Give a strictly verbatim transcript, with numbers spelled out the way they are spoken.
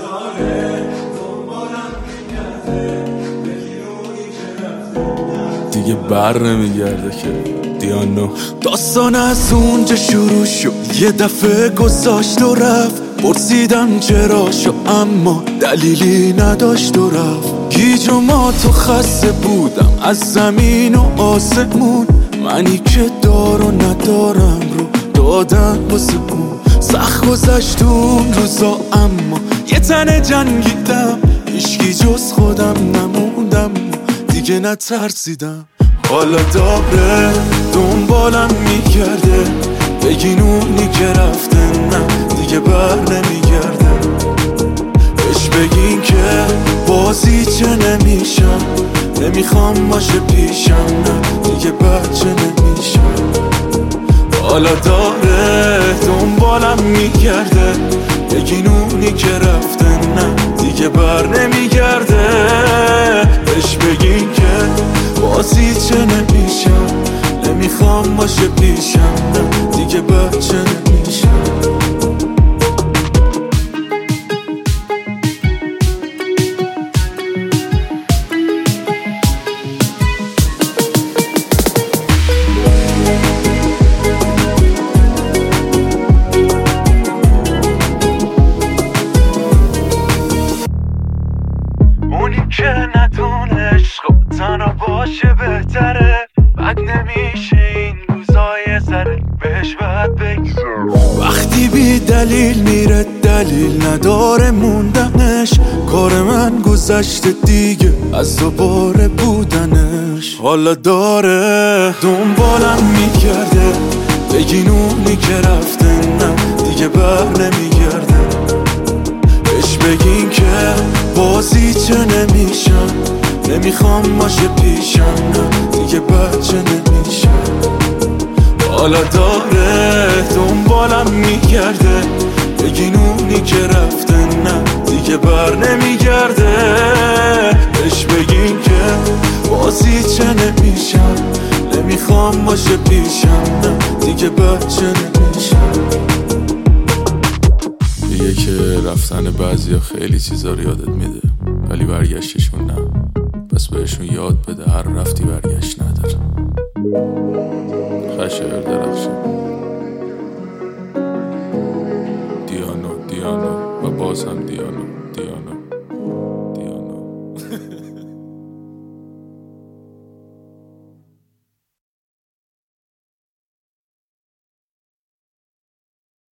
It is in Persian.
دیگه بر نمیگرده که دیانو. داستان از اونجا شروع شد، یه دفعه گذاشت و رفت. پرسیدم چرا شو، اما دلیلی نداشت و رفت. گیج و ما تو خسته بودم از زمین و آسمون. منی که دار و ندارم رو دادم واسه اون. سخت گذشت اون روزا، اما یه تنه جنگیدم. هیچکی جز خودم نموندم، دیگه نترسیدم. حالا داره دنبالم میگرده، بگین اونی که رفته نه دیگه بر نمیگرده. بهش بگین که بازی چه نمیشم، نمیخوام باشه پیشم، نه دیگه بچه نمیشم. حالا داره دنبالم میگرده، بگین اونی که رفته نه دیگه بر نمیگرده. بهش بگین که بازی چه نمیشم، نمیخوام باشه پیشم، نه دیگه بچه نمیشم. اونی که ندونه عشق تنها باشه بهتره. بد نمیشه این روزای سره، بهش باید بگذره. وقتی بی دلیل میره دلیل نداره موندنش. کار من گذشته دیگه از دوباره بودنش. حالا داره دنبالم میگرده، بگین اونی که رفته نه دیگه بر نمیگرده. بهش بگین که بازی چه نمیشم، نمیخوام باشه پیشم، نه دیگه بچه نمیشم. حالا داره دنبالم میگرده، بگین اونی که رفته نه دیگه بر نمیگرده. بهش بگین که بازی چه نمیشم، نمیخوام باشه پیشم، نه دیگه بچه نمیشم. دیگه که رفتن بعضیا خیلی چیزا رو یادت میده، ولی برگشتشون نه. پس بهشون یاد بده هر رفتی برگشت نداره. خشر درخشان دیانو دیانو و باز هم دیانو.